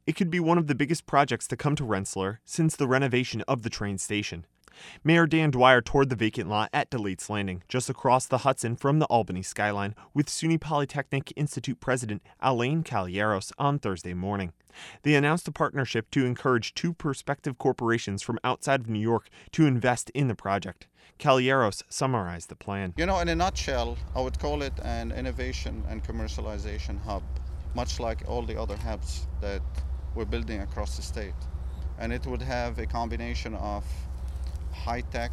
It could be one of the biggest projects to come to Rensselaer since the renovation of the train station. Mayor Dan Dwyer toured the vacant lot at DeLates Landing, just across the Hudson from the Albany skyline, with SUNY Polytechnic Institute President Alain Calieros on Thursday morning. They announced a partnership to encourage two prospective corporations from outside of New York to invest in the project. Calieros summarized the plan. In a nutshell, I would call it an innovation and commercialization hub, much like all the other hubs that we're building across the state. And it would have a combination of high-tech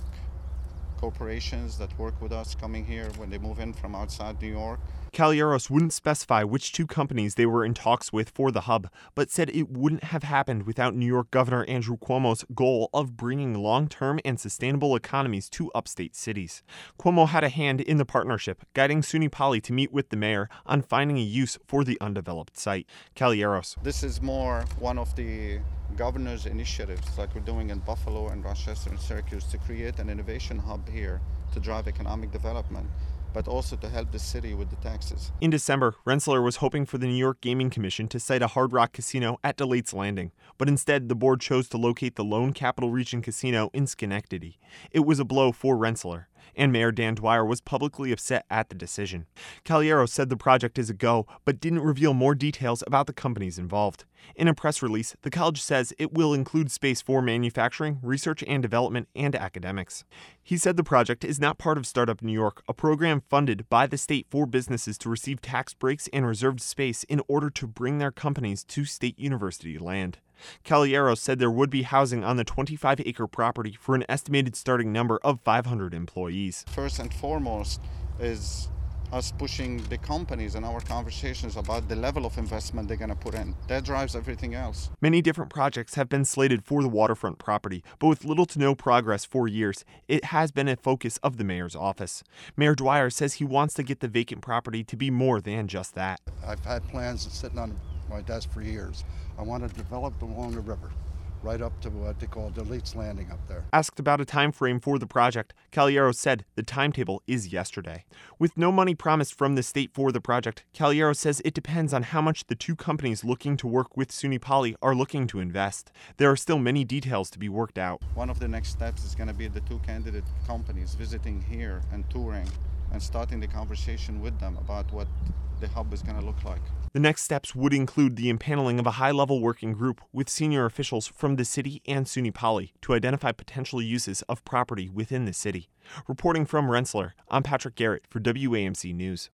corporations that work with us coming here when they move in from outside New York. Calieros wouldn't specify which two companies they were in talks with for the hub, but said it wouldn't have happened without New York Governor Andrew Cuomo's goal of bringing long-term and sustainable economies to upstate cities. Cuomo had a hand in the partnership, guiding SUNY Poly to meet with the mayor on finding a use for the undeveloped site. Calieros. This is more one of the governor's initiatives like we're doing in Buffalo and Rochester and Syracuse to create an innovation hub here to drive economic development, but also to help the city with the taxes. In December, Rensselaer was hoping for the New York Gaming Commission to site a Hard Rock casino at DeLates Landing, but instead the board chose to locate the lone Capital Region casino in Schenectady. It was a blow for Rensselaer, and Mayor Dan Dwyer was publicly upset at the decision. Calieros said the project is a go, but didn't reveal more details about the companies involved. In a press release, the college says it will include space for manufacturing, research and development, and academics. He said the project is not part of Startup New York, a program funded by the state for businesses to receive tax breaks and reserved space in order to bring their companies to state university land. Calieros said there would be housing on the 25-acre property for an estimated starting number of 500 employees. First and foremost is us pushing the companies in our conversations about the level of investment they're going to put in. That drives everything else. Many different projects have been slated for the waterfront property, but with little to no progress for years, it has been a focus of the mayor's office. Mayor Dwyer says he wants to get the vacant property to be more than just that. I've had plans sitting on my desk for years. I want to develop along the river, right up to what they call DeLates Landing up there. Asked about a time frame for the project, Calieros said the timetable is yesterday. With no money promised from the state for the project, Calieros says it depends on how much the two companies looking to work with SUNY Poly are looking to invest. There are still many details to be worked out. One of the next steps is going to be the two candidate companies visiting here and touring and starting the conversation with them about what the hub is going to look like. The next steps would include the impaneling of a high-level working group with senior officials from the city and SUNY Poly to identify potential uses of property within the city. Reporting from Rensselaer, I'm Patrick Garrett for WAMC News.